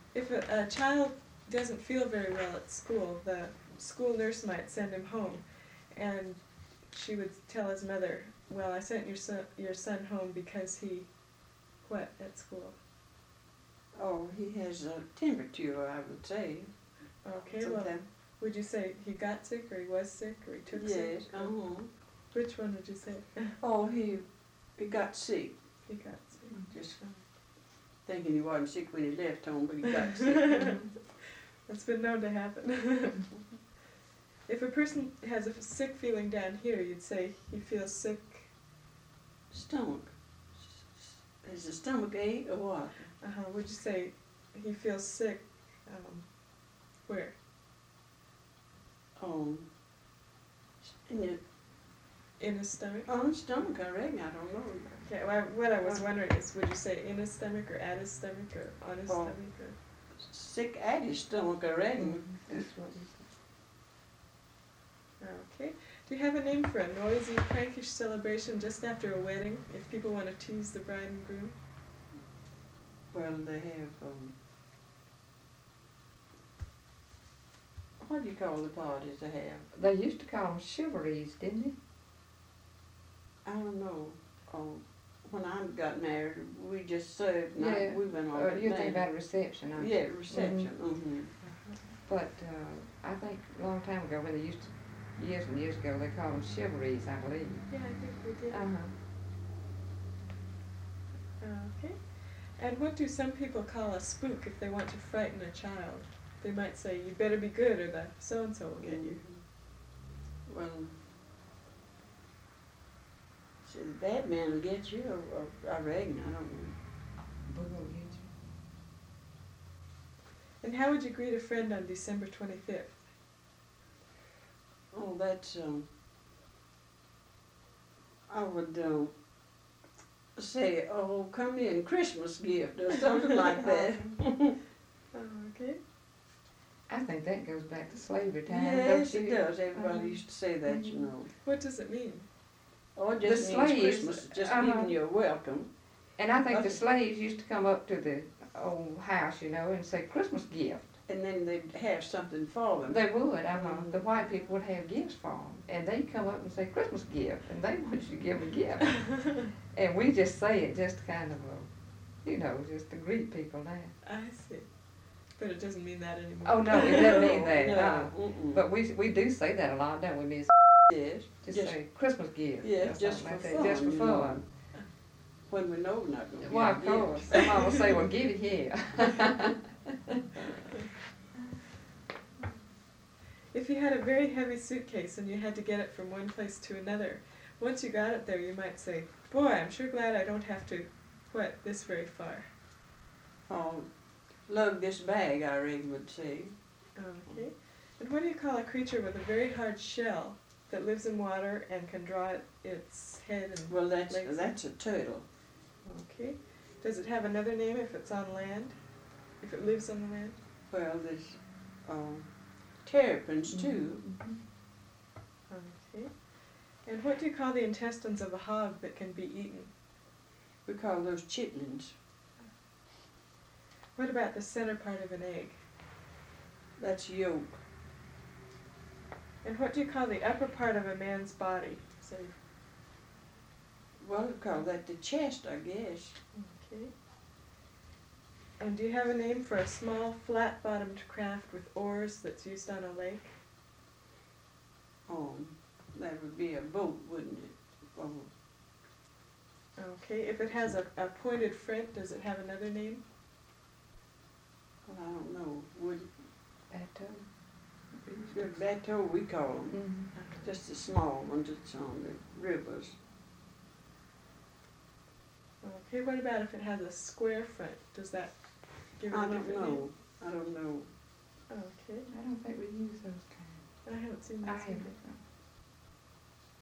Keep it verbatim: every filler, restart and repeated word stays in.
If a, a child doesn't feel very well at school, the school nurse might send him home, and she would tell his mother, well, I sent your son, your son home because he, what, at school? Oh, he has a temperature, I would say. Okay, well, Sometime. would you say he got sick, or he was sick, or he took Yes, sick? uh-huh. Which one would you say? Oh, he, he got sick. He got sick. Just thinking he wasn't sick when he left home, but he got sick. That's been known to happen. If a person has a sick feeling down here, you'd say he feels sick. Stomach. Is the stomach ache or what? Uh-huh. Would you say he feels sick? Um, where? Um, in your, In his stomach? on his stomach, I reckon. I don't know. Okay. Well, what I was wondering is, would you say in his stomach, or at his stomach, or on his Oh. stomach? Or? Sick at his stomach, I reckon. That's what you said. Okay. Do you have a name for a noisy, prankish celebration just after a wedding, if people want to tease the bride and groom? Well, they have, um, what do you call the parties they have? They used to call them chivalries, didn't they? I don't know. Um, when I got married, we just served. Not, Yeah. we went on. Uh, the you're thinking thing. about a reception, aren't you? Yeah, reception. Mm-hmm. But uh, I think a long time ago, when they used to, years and years ago, they called them chivalries, I believe. Yeah, I think we did. Uh-huh. Okay. And what do some people call a spook if they want to frighten a child? They might say, you better be good, or the so-and-so will get you. Well, see, the bad man will get you, or, or I reckon. I don't know. We're gonna get you. And how would you greet a friend on December twenty-fifth? Oh, that's, um, I would um, say, oh, come in, Christmas gift, or something like that. Okay. I think that goes back to slavery time, Yes, don't it you? does. Everybody Uh-huh. used to say that, you know. What does it mean? Oh, it The just means slaves, Christmas, just uh-huh. giving you a welcome. And I think Okay. the slaves used to come up to the old house, you know, and say Christmas gift. And then they'd have something for them. They would. Uh-huh. Mhm. The white people would have gifts for them, and they'd come up and say Christmas gift, and they want you to give them a gift. And we just say it just kind of, a, you know, just to greet people now. I see. But it doesn't mean that anymore. Oh no, it doesn't mean that. No, uh, mm-mm. But we we do say that a lot, don't we, Miss? Yes, Just, just, say Christmas gift. yeah, or just something for like fun. that, just for you know, fun. when we know we're not going to Why, of course. Somebody will say, well, give it here. If you had a very heavy suitcase and you had to get it from one place to another, once you got it there, you might say, boy, I'm sure glad I don't have to, what, this very far. Oh, lug this bag, I reckon would say. Okay. And what do you call a creature with a very hard shell that lives in water and can draw it, its head and Well, that's legs? that's a turtle. Okay. Does it have another name if it's on land? If it lives on the land? Well, there's um, terrapins too. Okay. And what do you call the intestines of a hog that can be eaten? We call those chitlins. What about the center part of an egg? That's yolk. And what do you call the upper part of a man's body? Say, Well, we call that the chest, I guess. okay. And do you have a name for a small, flat-bottomed craft with oars that's used on a lake? Um, that would be a boat, wouldn't it? Oh, Okay. If it has a, a pointed front, does it have another name? well, I don't know. Would Bateau. the bateau we call them? Mhm. Just the small ones that's on the rivers. Okay. What about if it has a square front? Does that give it I a don't different name? know. I don't know. Okay. I don't think we use those kinds. I haven't seen I those haven't. either.